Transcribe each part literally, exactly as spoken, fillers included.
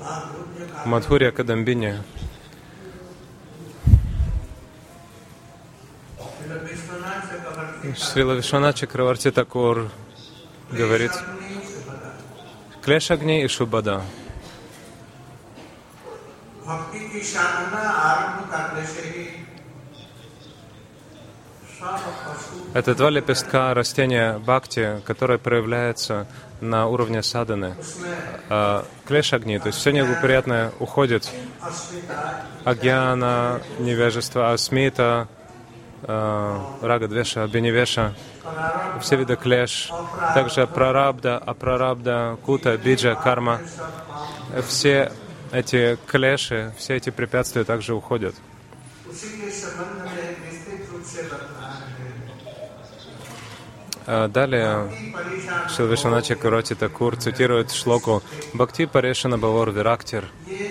Мадхурья Кадамбини. Шрила Вишванат Чакраварти Такур говорит: Клеш-Агни и Шубада. Это два лепестка растения бхакти, которое проявляется на уровне садханы. Клеш-Агни, то есть все неблагоприятное уходит. Агьяна, невежество, асмита, рага, двеша, абинивеша, все виды клеш, также прарабда, апрарабда, кута, биджа, карма. Все эти клеши, все эти препятствия также уходят. Далее Шрила Вишванат Чакраварти Такур цитирует шлоку «Бхакти парешана бхавор вирактир».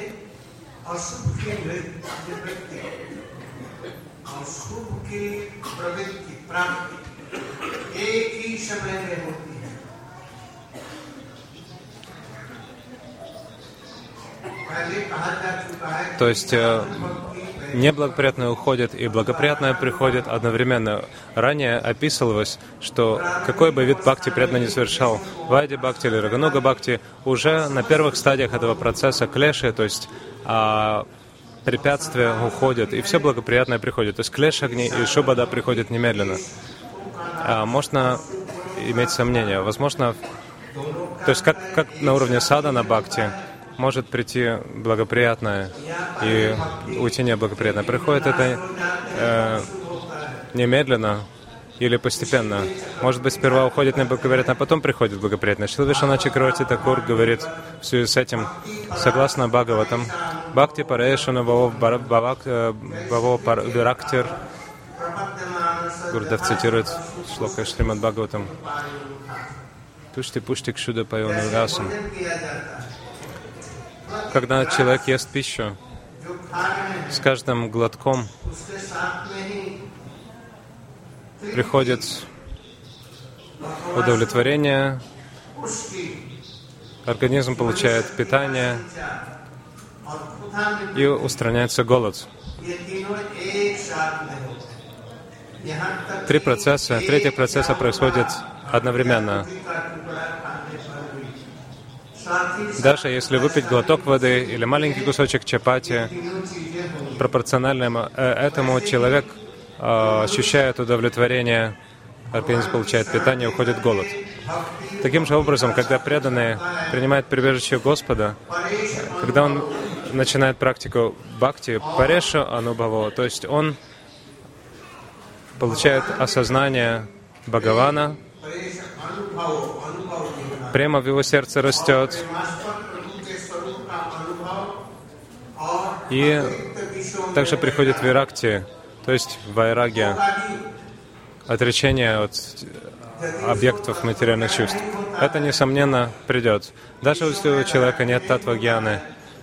То есть неблагоприятное уходит и благоприятное приходит одновременно. Ранее описывалось, что какой бы вид бхакти преданно не совершал, вайди бхакти или рагануга бхакти, уже на первых стадиях этого процесса клеши, то есть а, препятствия уходят, и все благоприятное приходит. То есть клеш-агни и шубада приходят немедленно. А, можно иметь сомнения. Возможно, то есть как, как на уровне садхана бхакти может прийти благоприятное и уйти неблагоприятное. Приходит это э, немедленно или постепенно. Может быть, сперва уходит неблагоприятное, а потом приходит благоприятное. Шрила Вишванат Чакраварти Такур говорит в связи с этим, согласно Бхагаватам, «Бхакти парешана бхаво вирактир». Гурдев цитирует шлока Шримад Бхагаватам. «Тушти пушти кшуда пайону расам». Когда человек ест пищу, с каждым глотком приходит удовлетворение, организм получает питание и устраняется голод. Три процесса, третий процесса происходит одновременно. Даже если выпить глоток воды или маленький кусочек чапати, пропорционально этому человек э, ощущает удовлетворение, организм получает питание, уходит голод. Таким же образом, когда преданный принимает прибежище Господа, когда он начинает практику бхакти, пареша анубхаво, то есть он получает осознание Бхагавана, према в его сердце растет, и также приходит виракти, то есть вайрагья, отречение от объектов материальных чувств. Это, несомненно, придет. Даже если у человека нет татва-гьяны,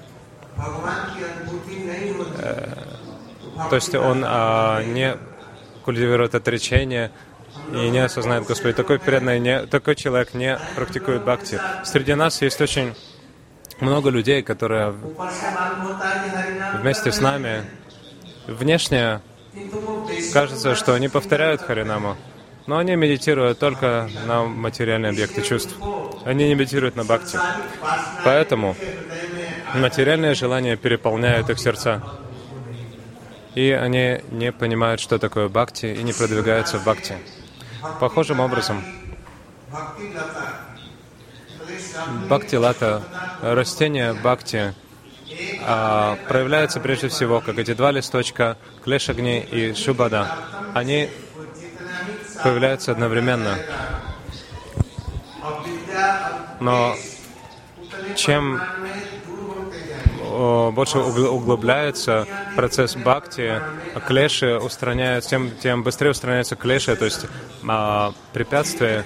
то есть он а, не культивирует отречение и не осознает Господа. Такой преданный, не, такой человек не практикует бхакти. Среди нас есть очень много людей, которые вместе с нами внешне кажется, что они повторяют Харинаму, но они медитируют только на материальные объекты чувств. Они не медитируют на бхакти. Поэтому материальные желания переполняют их сердца. И они не понимают, что такое бхакти, и не продвигаются в бхакти. Похожим образом, бхакти-лата, растение бхакти, а, проявляется прежде всего, как эти два листочка, клеш-агни и шубада. Они появляются одновременно. Но чем больше углубляется процесс бхакти, клеши устраняются, тем, тем быстрее устраняются клеши, то есть а, препятствия,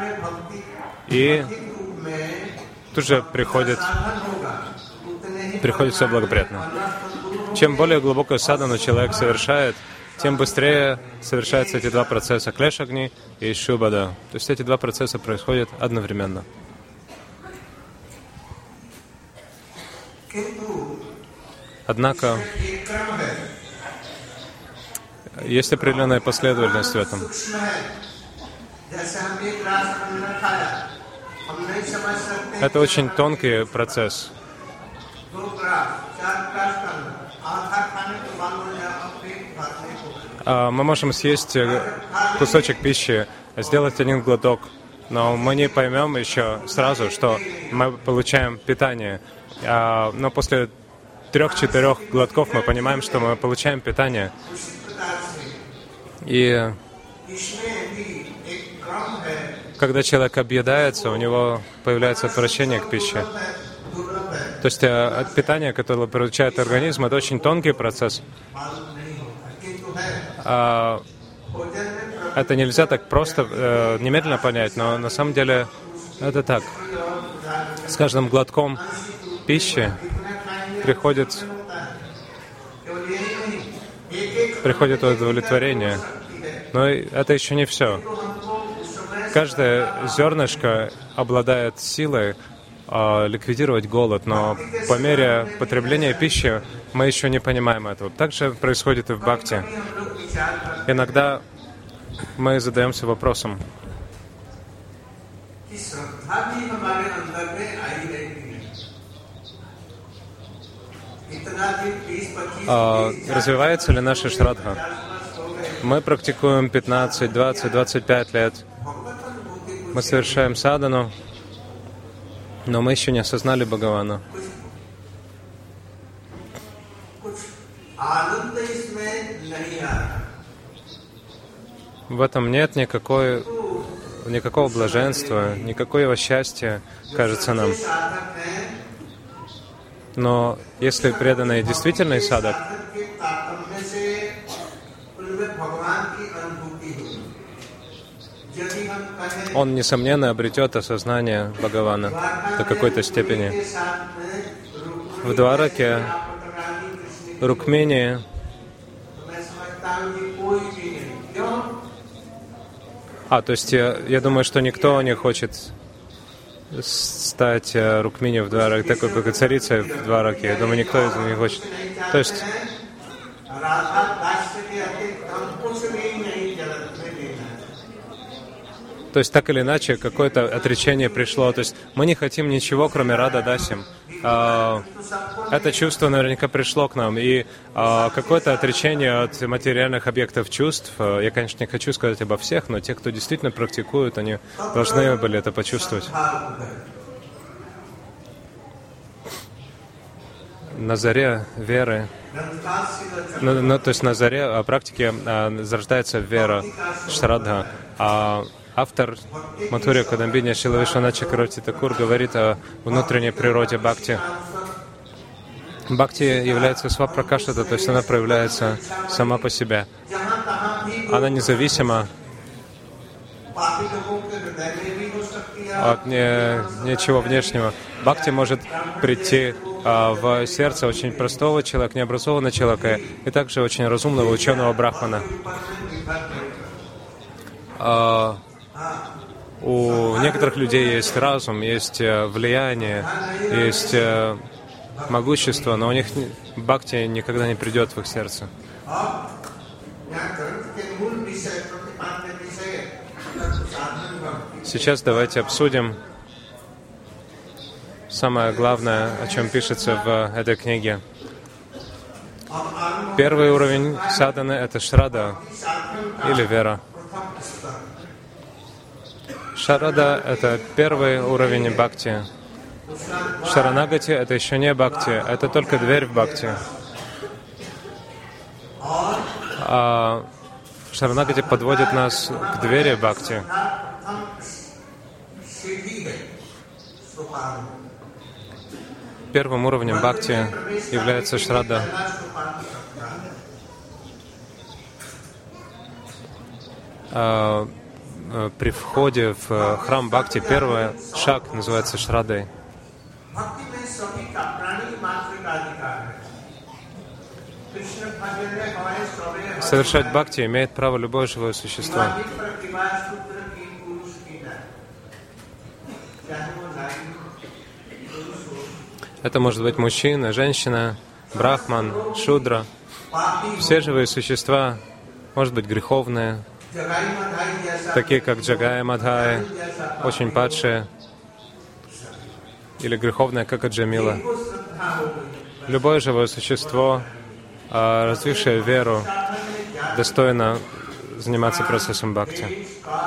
и тут же приходит, приходит все благоприятно. Чем более глубокую садхану человек совершает, тем быстрее совершаются эти два процесса, клеш-агни и шубада. То есть эти два процесса происходят одновременно. Однако есть определенная последовательность в этом. Это очень тонкий процесс. Мы можем съесть кусочек пищи, сделать один глоток, но мы не поймем еще сразу, что мы получаем питание. Но после трех-четырех глотков мы понимаем, что мы получаем питание. И когда человек объедается, у него появляется отвращение к пище. То есть от питания, которое получает организм, это очень тонкий процесс. А это нельзя так просто э, немедленно понять, но на самом деле это так. С каждым глотком пищи приходит, приходит удовлетворение. Но это еще не все. Каждое зернышко обладает силой э, ликвидировать голод, но по мере потребления пищи мы еще не понимаем этого. Так же происходит и в бхакти. Иногда мы задаемся вопросом, а развивается ли наша шрадха? Мы практикуем пятнадцать, двадцать, двадцать пять лет. Мы совершаем садану, но мы еще не осознали Бхагавана. В этом нет никакой, никакого блаженства, никакого счастья, кажется нам. Но если преданный действительный садак, он, несомненно, обретет осознание Бхагавана до какой-то степени. В Двараке Рукмини А, то есть я, я думаю, что никто не хочет стать Рукмини в Двараке, такой, как и царицей в Двараке. Я думаю, никто этого не хочет. То есть То есть, так или иначе, какое-то отречение пришло. То есть, мы не хотим ничего, кроме Рада Дасим. Это чувство наверняка пришло к нам. И какое-то отречение от материальных объектов чувств, я, конечно, не хочу сказать обо всех, но те, кто действительно практикуют, они должны были это почувствовать. На заре веры, ну, ну, то есть на заре практики зарождается вера, шрадха. А автор Матхурья Кадамбини Шрила Вишванатха Чакраварти Такур говорит о внутренней природе бхакти. Бхакти является свапракашата, то есть она проявляется сама по себе. Она независима от не, ничего внешнего. Бхакти может прийти а, в сердце очень простого человека, необразованного человека, и также очень разумного ученого брахмана. А, у некоторых людей есть разум, есть влияние, есть могущество, но у них бхакти никогда не придет в их сердце. Сейчас давайте обсудим самое главное, о чем пишется в этой книге. Первый уровень садханы — это шрада или вера. Шрада — это первый уровень бхакти. Шаранагати — это еще не бхакти, это только дверь в бхакти. А Шаранагати подводит нас к двери бхакти. Первым уровнем бхакти является шрада. А, при входе в храм бхакти первый шаг называется шрадой. Совершать бхакти имеет право любое живое существо. Это может быть мужчина, женщина, брахман, шудра. Все живые существа, может быть, греховные, такие как Джагай Мадхай, очень падшие, или греховные, как Аджамила. Любое живое существо, развившее веру, достойно заниматься процессом бхакти.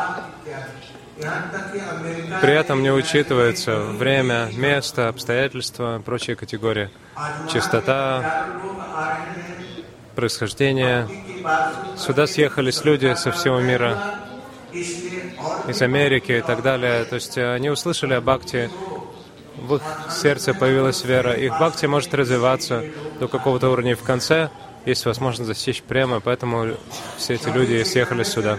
При этом не учитывается время, место, обстоятельства, прочие категории, чистота, происхождение. Сюда съехались люди со всего мира, из Америки и так далее. То есть они услышали о бхакти, в их сердце появилась вера. Их бхакти может развиваться до какого-то уровня, и в конце есть возможность достичь према, поэтому все эти люди съехали сюда.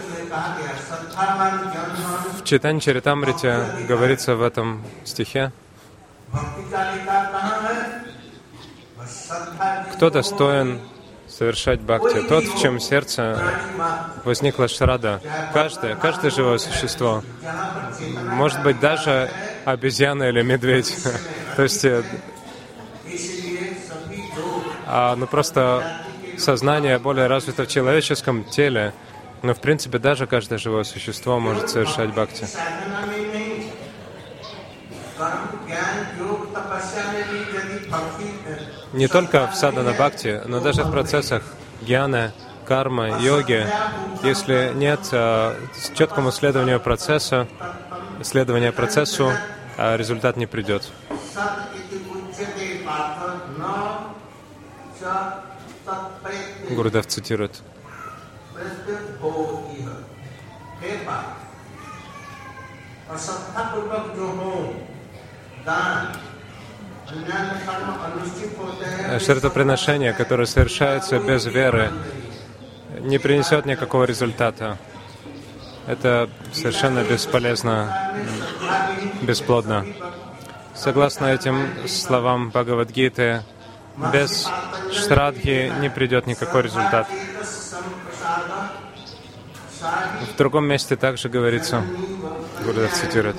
В Чайтанья Чаритамрите говорится в этом стихе: кто достоин совершать бхакти? Тот, в чем сердце возникла шрадха. Каждое, каждое живое существо, может быть, даже обезьяна или медведь. То есть, а, ну просто сознание более развито в человеческом теле, но в принципе даже каждое живое существо может совершать бхакти. Не только в садхана бхакти, но даже в процессах гьяны, кармы, йоги, если нет а, четкому следованию процесса, следования процессу, а результат не придет. Гурудев цитирует: жертвоприношение, которое совершается без веры, не принесет никакого результата. Это совершенно бесполезно, бесплодно. Согласно этим словам Бхагавад-гиты, без шрадхи не придет никакой результат. В другом месте также говорится, Гурудев цитирует: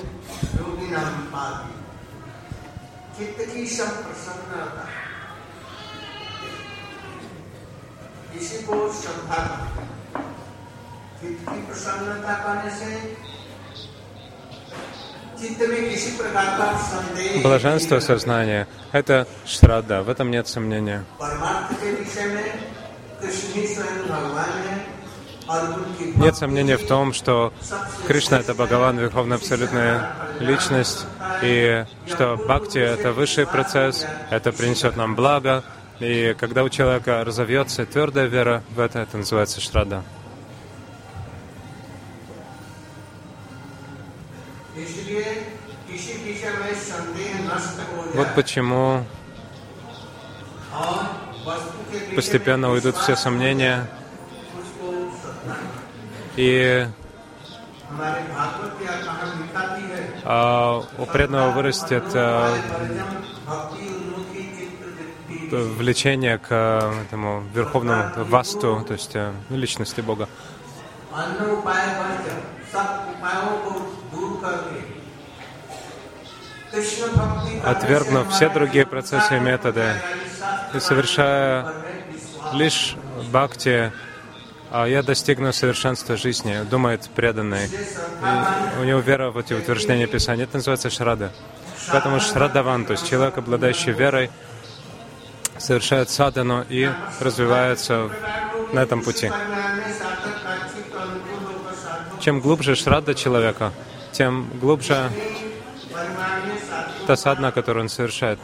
блаженство сознания — это шрадха, в этом нет сомнения. Нет сомнения в том, что Кришна — это Бхагаван, Верховная Абсолютная Личность, и что бхакти — это высший процесс, это принесет нам благо, и когда у человека разовьется твердая вера в это, это называется шрадха. Вот почему постепенно уйдут все сомнения, и а, у преданного вырастет а, влечение к а, этому верховному васту, то есть а, личности Бога. Отвергнув все другие процессы и методы и совершая лишь бхакти, я достигну совершенства жизни, думает преданный. И у него вера в эти утверждения Писания. Это называется шрадха. Поэтому шрадхаван, то есть человек, обладающий верой, совершает садхану и развивается на этом пути. Чем глубже шрадха человека, тем глубже та садхана, которую он совершает.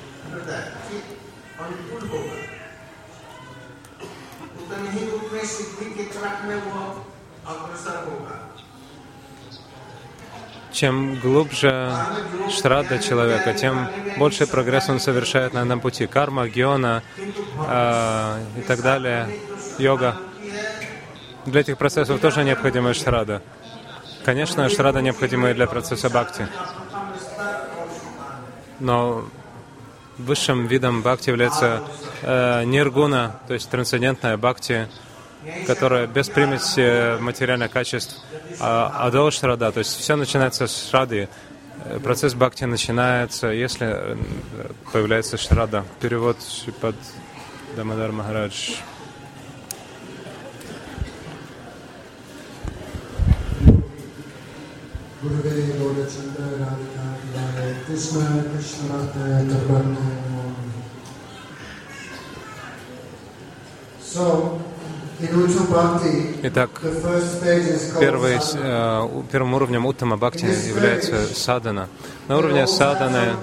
Чем глубже шрадха человека, тем больше прогресс он совершает на этом пути. Карма, гьона э, и так далее, йога. Для этих процессов тоже необходима шрадха. Конечно, шрадха необходима и для процесса бхакти. Но высшим видом бхакти является э, ниргуна, то есть трансцендентная бхакти, которая без примеси материальных качеств, а адо шрадха, то есть все начинается с шрадхи. процесс бхакти начинается, если появляется шрада. Перевод Шрипад Дамодар Махарадж. Итак, первый, э, первым уровнем уттама бхакти является садхана. На уровне садханы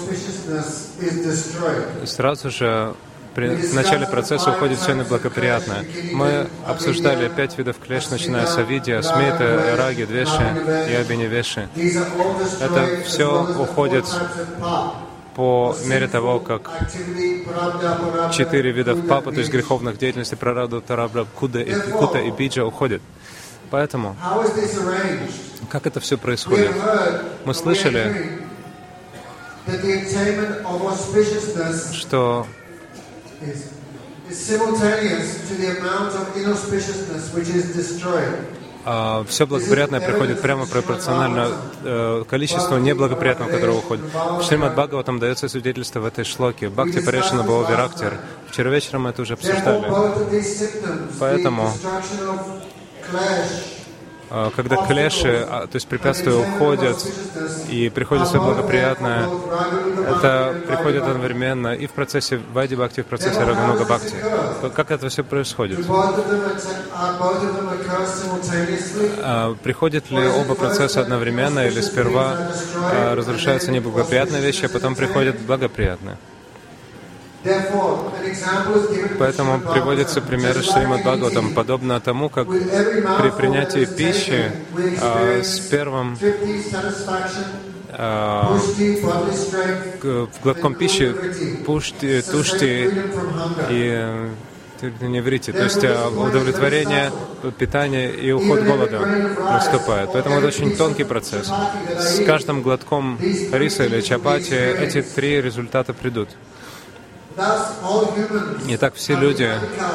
сразу же при начале процесса уходит все неблагоприятное. Мы обсуждали пять видов клеш, начиная с авидья, смита, раги, двеши и абхинивеши. Это все уходит по мере того, как четыре видов папа, то есть греховных деятельностей, прарабдха, тарабдха, куда и, кута и биджа уходят. Поэтому, как это все происходит? Мы слышали, что Uh, все благоприятное приходит прямо пропорционально uh, количеству неблагоприятного, которое уходит. В Шримад Бхагаватам дается свидетельство в этой шлоке. Бхакти Парешана Бхава Вирактир. Вчера вечером мы это уже обсуждали. Поэтому, uh, когда клеши, uh, то есть препятствия уходят и приходит все благоприятное, это приходит одновременно и в процессе Вайди Бхакти, и в процессе Рагануга Бхакти. Как это все происходит? А, приходят ли оба процесса одновременно, или сперва а, разрушаются неблагоприятные вещи, а потом приходят благоприятные? Поэтому приводится пример из Шримад Бхагаватам, подобно тому, как при принятии пищи а, с первым а, в глотком пищи пушти, тушти и неврити, то есть удовлетворение, питание и уход голода наступает. Поэтому это очень тонкий процесс. С каждым глотком риса или чапати эти три результата придут. Итак, все люди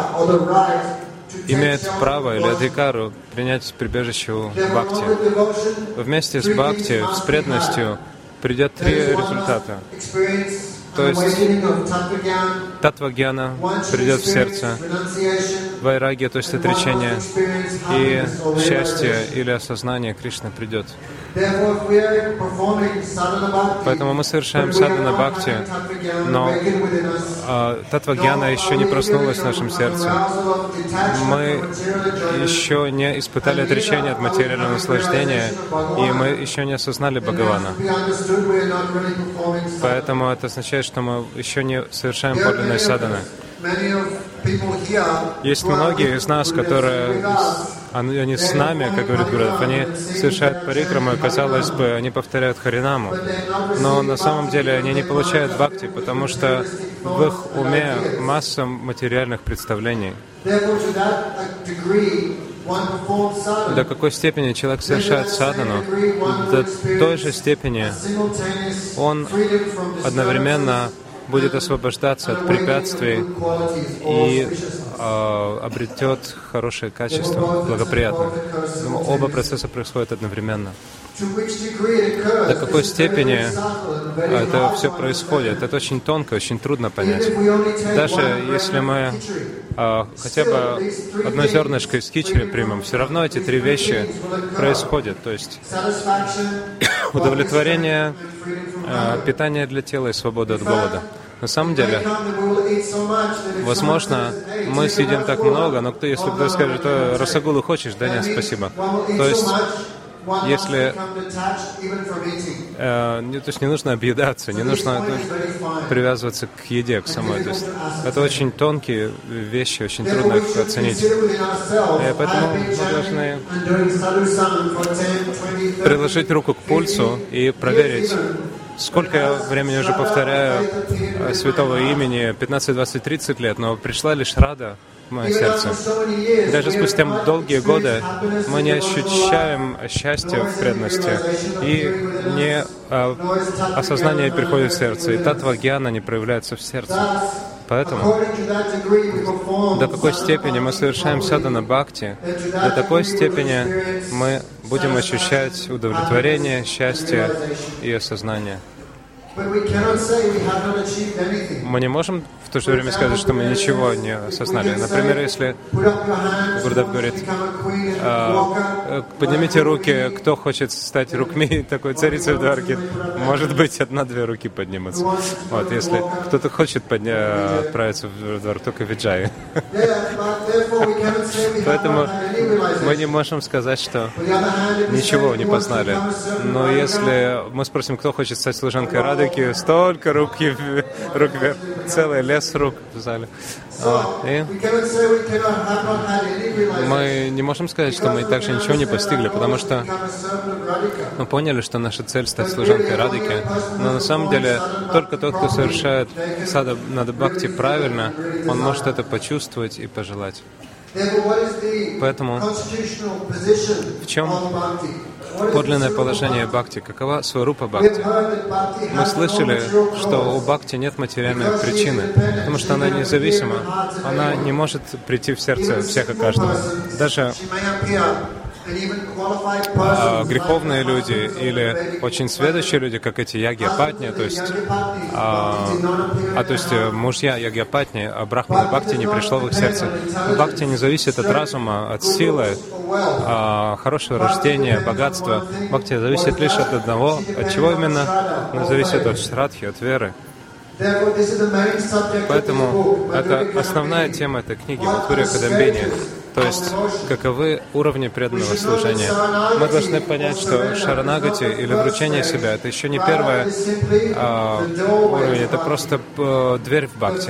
имеют право или адхикару принять прибежище у бхакти. Вместе с бхакти, с преданностью, придет три результата. То есть татва-гьяна придет в сердце, вайрагья, то есть отречение, и счастье или осознание Кришны придет. Поэтому мы совершаем садхана бхакти, но а, татва-гьяна еще не проснулась в нашем сердце. Мы еще не испытали отречение от материального наслаждения, и мы еще не осознали Бхагавана. Поэтому это означает, что мы еще не совершаем подлинной садханы. Есть многие из нас, которые, они, они с нами, как говорит Гурудев, они совершают парикраму, и, казалось бы, они повторяют Харинаму. Но на самом деле они не получают бхакти, потому что в их уме масса материальных представлений. До какой степени человек совершает садхану, до той же степени он одновременно будет освобождаться от препятствий и э, обретет хорошее качество, благоприятное. Оба процесса происходят одновременно. До какой степени это все происходит, это очень тонко, очень трудно понять. Даже если мы э, хотя бы одно зернышко из кичери примем, все равно эти три вещи происходят. То есть удовлетворение, э, питание для тела и свобода от голода. На самом деле, возможно, мы съедим так много, но кто, если кто скажет, что расагулу хочешь, да нет, спасибо. То есть, если э, не, то есть не нужно объедаться, не нужно привязываться к еде, к самой. То есть, это очень тонкие вещи, очень трудно их оценить. И поэтому мы должны приложить руку к пульсу и проверить, сколько я времени уже повторяю святого имени, пятнадцать, двадцать, тридцать лет, но пришла лишь рада в мое сердце. Даже спустя долгие годы мы не ощущаем счастья в преданности, и не а, осознание приходит в сердце, и татва-гьяна не проявляется в сердце. Поэтому до какой степени мы совершаем садхана бхакти, до такой степени мы будем ощущать удовлетворение, счастье и осознание. Мы не можем в то же время сказать, что мы ничего не осознали. Например, если Гурудев говорит, поднимите руки, кто хочет стать Рукми, такой царицей в Дварке, может быть, одна-две руки поднимутся. Вот, если кто-то хочет подня... отправиться в Дварку, только Виджай. Поэтому мы не можем сказать, что ничего не познали. Но если мы спросим, кто хочет стать служанкой Радыки, столько руки, рук вверх, целый лес рук в зале. Вот. И мы не можем сказать, что мы также ничего не постигли, потому что мы поняли, что наша цель — стать служанкой Радыки, но на самом деле только тот, кто совершает садхана бхакти правильно, он может это почувствовать и пожелать. Поэтому в чем подлинное положение бхакти? Какова сварупа бхакти? Мы слышали, что у бхакти нет материальной причины, потому что она независима. Она не может прийти в сердце всех и каждого. Даже а, греховные люди или очень сведущие люди, как эти ягья-патни, то есть, а, а, то есть мужья ягья-патни, а брахмана бхакти не пришло в их сердце. Бхакти не зависит от разума, от силы, а, хорошего рождения, богатства. Бхакти зависит лишь от одного. От чего именно? Она зависит от шрадхи, от веры. Поэтому это основная тема этой книги «Матхурья Кадамбини». То есть, каковы уровни преданного служения. Мы должны понять, что шаранагати или вручение себя — это еще не первый а, уровень, это просто а, дверь в бхакти.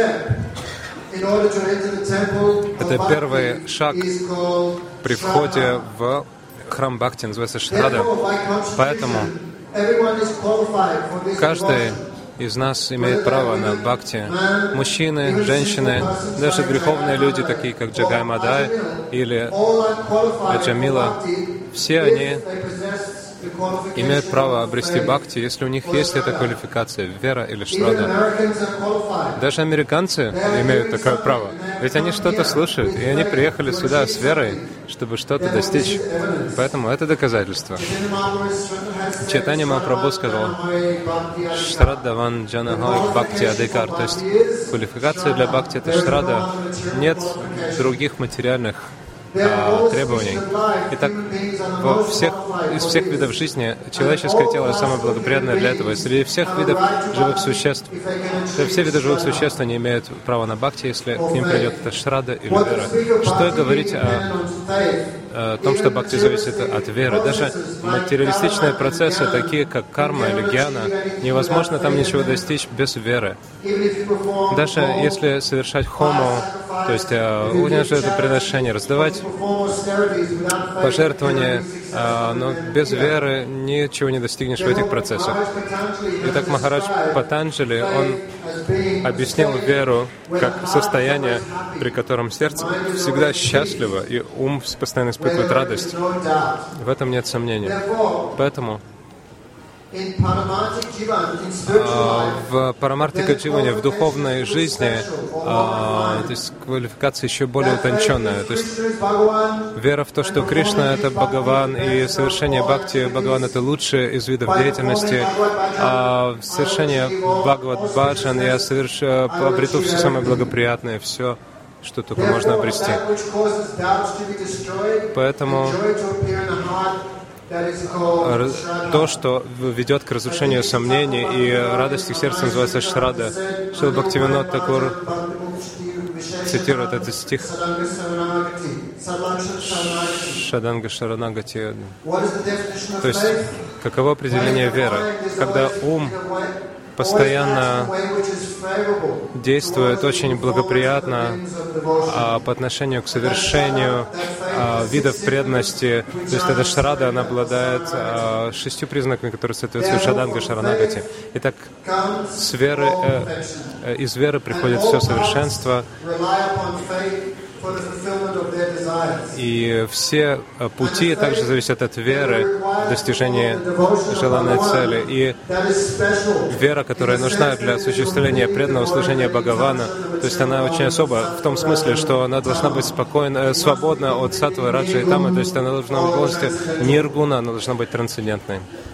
Это первый шаг при входе в храм бхакти, называется шрада. Поэтому каждый из нас имеет право на бхакти. Мужчины, женщины, даже греховные люди, такие как Джагай Мадай или Аджамила, все они имеют право обрести бхакти, если у них есть эта квалификация, вера или шрада. Даже американцы имеют такое право. Ведь они что-то слушают, и они приехали сюда с верой, чтобы что-то достичь. Поэтому это доказательство. Чайтанья Махапрабху сказал: «Шраддаван джанахой бхакти адикар». То есть квалификация для бхакти — это шрада. Нет других материальных а, требований. Итак, во всех, из всех видов жизни человеческое тело самое благоприятное для этого. Среди всех видов живых существ, все виды живых существ, они имеют право на бхакти, если к ним придет эта шрада или вера. Что говорить о, о том, что бхакти зависит от веры? Даже материалистичные процессы, такие как карма или гьяна, невозможно там ничего достичь без веры. Даже если совершать хому, то есть унижать это приношение, раздавать пожертвования, но без веры ничего не достигнешь в этих процессах. Итак, Махарадж Патанджали, он объяснил веру как состояние, при котором сердце всегда счастливо и ум постоянно испытывает радость. В этом нет сомнения. Поэтому в парамартика дживане, в духовной жизни, а, то есть квалификация еще более утонченная. То есть вера в то, что Кришна — это Бхагаван, и совершение бхакти Бхагаван — это лучшее из видов деятельности. А совершение Бхагават Баджан я соверш... обрету все самое благоприятное, все, что только можно обрести. Поэтому то, что ведет к разрушению сомнений и радости в сердце, называется шрада. Шрила Бхактивинод Такур цитирует этот стих Шаданга Шаранагати. То есть, каково определение веры? Когда ум постоянно действует очень благоприятно а, по отношению к совершению а, видов преданности. То есть эта шрада, она обладает а, шестью признаками, которые соответствуют шаданга шаранагати. Итак, с веры, э, э, из веры приходит все совершенство. И все пути также зависят от веры в достижении желанной цели. И вера, которая нужна для осуществления преданного служения Бхагавана, то есть она очень особа в том смысле, что она должна быть спокойна, свободна от саттвы, раджи и тамы, то есть она должна быть полностью ниргуна, она должна быть трансцендентной.